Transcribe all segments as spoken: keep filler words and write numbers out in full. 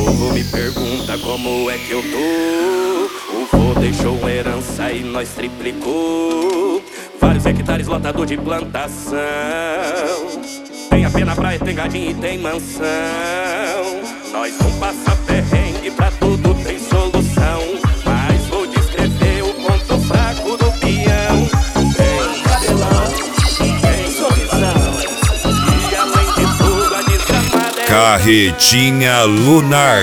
povo me pergunta como é que eu tô. O vô deixou herança e nós triplicou. Vários hectares lotado de plantação. Tem a pena praia, tem gadinho e tem mansão. Nós não passa perrengue, pra tudo tem solução. Mas vou descrever o ponto fraco do peão. Tem cabelão, tem sorrisão. E além de tudo a desgramada é Carretinha Lunar.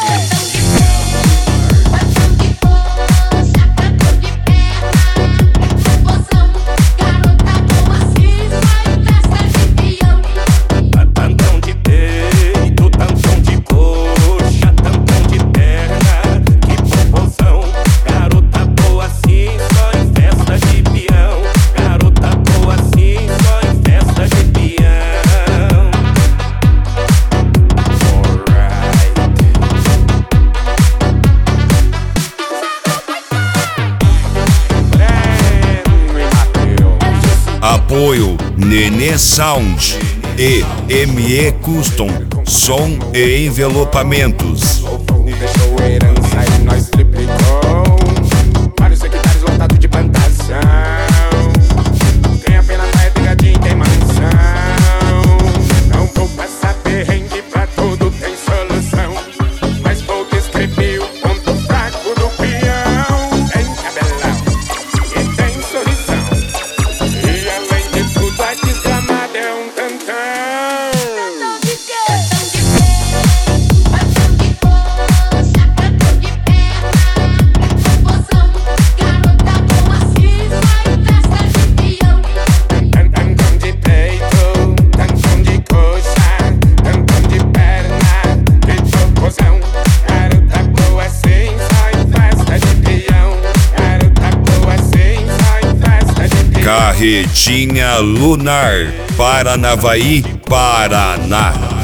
Apoio Nenê Sound e M E Custom, som e envelopamentos. Deixou herança e nós triplicou. Vários hectares lotados de plantação. Tem a pena praia, tem gadinho, tem mansão. Não vou passar perrengue, pra tudo tem solução. Mas vou descrever o ponto fraco do peão. Tem cabelão e tem sorrisão. E além de tudo a desgramada é um tantão. Carretinha Lunar, Paranavaí, Paraná.